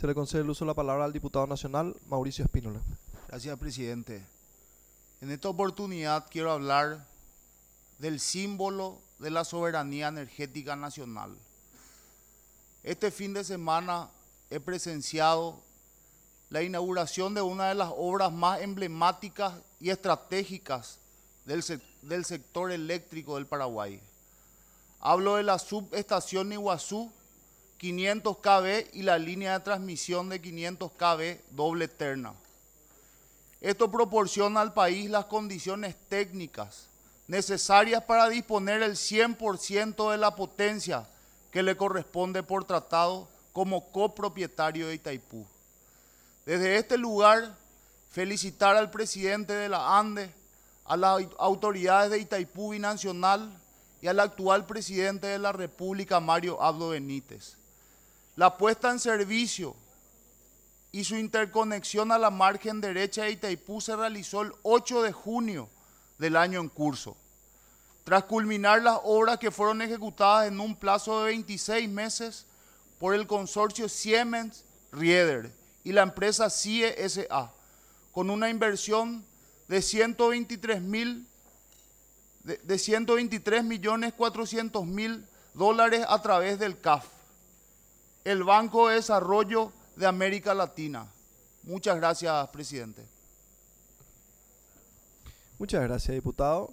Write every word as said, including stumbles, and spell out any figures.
Se le concede el uso de la palabra al diputado nacional Mauricio Espínola. Gracias, presidente. En esta oportunidad quiero hablar del símbolo de la soberanía energética nacional. Este fin de semana he presenciado la inauguración de una de las obras más emblemáticas y estratégicas del, sec del sector eléctrico del Paraguay. Hablo de la subestación Iguazú quinientos kilovoltios y la línea de transmisión de quinientos kilovoltios doble terna. Esto proporciona al país las condiciones técnicas necesarias para disponer el cien por ciento de la potencia que le corresponde por tratado como copropietario de Itaipú. Desde este lugar, felicitar al presidente de la ANDE, a las autoridades de Itaipú Binacional y al actual presidente de la República, Mario Abdo Benítez. La puesta en servicio y su interconexión a la margen derecha de Itaipú se realizó el ocho de junio del año en curso. Tras culminar las obras que fueron ejecutadas en un plazo de veintiséis meses por el consorcio Siemens Rieder y la empresa C I E S A, con una inversión de ciento veintitrés mil de, de ciento veintitrés millones cuatrocientos mil dólares a través del C A F, el Banco de Desarrollo de América Latina. Muchas gracias, presidente. Muchas gracias, diputado.